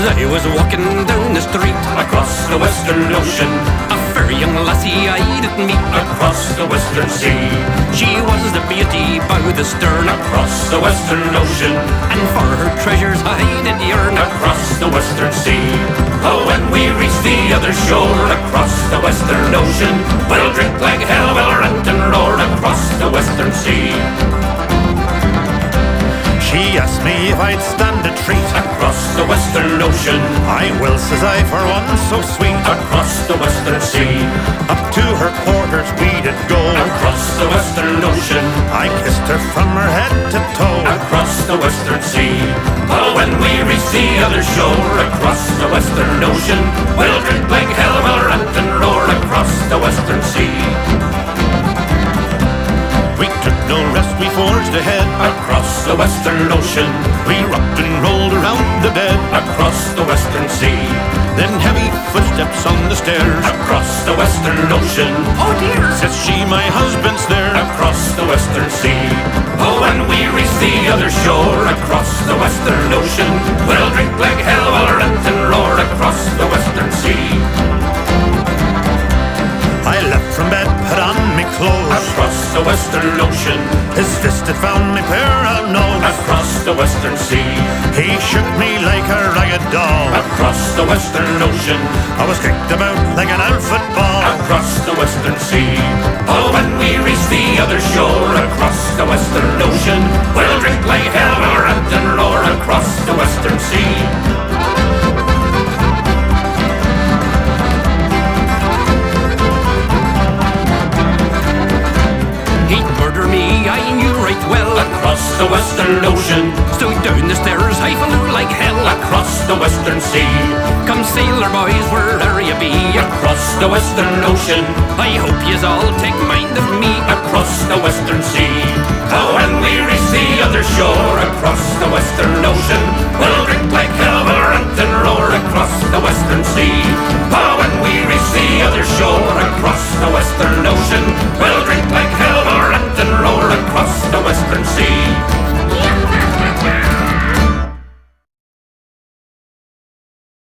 I was walking down the street across the Western Ocean. A fair young lassie I did meet across the Western Sea. She was the beauty by the stern across the Western Ocean, and for her treasures I did yearn across the Western Sea. Oh, when we reach the other shore across the Western Ocean, we'll drink like hell, we'll rant and roar across the Western Sea. She asked me if I'd stand a treat across the Western Ocean. I will, says I, for one so sweet. Across the Western Sea. Up to her quarters we did go. Across the Western Ocean. I kissed her from her head to toe. Across the Western Sea. Oh, when we reach the other shore across the Western Ocean, we'll drink like hell, we'll rant and roar across the Western Sea. We took no rest, we forged ahead across the Western Ocean. We rocked and rolled around the bed across the Western Sea. Then heavy footsteps on the stairs across the Western Ocean. Oh dear, says she, my husband's there across the Western Sea. Oh, when we reach the other shore across the Western Ocean, we'll drink like hell, we'll rant and roar across the Western Sea. I left from bed, put on me clothes across the Western Ocean. His fist had found me pair of nose across the Western Sea. He shook me like a ragged doll across the Western Ocean. I was kicked about like an old football across the Western Sea. Oh, when we reach the other shore across the Western Ocean, we'll drink like hell, we'll rant and roar across the Western Sea. I knew right well across the Western Ocean. So down the stairs I flew like hell across the Western Sea. Come sailor boys, wherever you be across the Western Ocean, I hope yous all take mind of me across the Western Sea. Oh, when we reach the other shore across the Western Ocean, we'll drink like hell, we'll rant and roar across the Western Sea. Oh, when we reach the other shore across the Western Ocean, we'll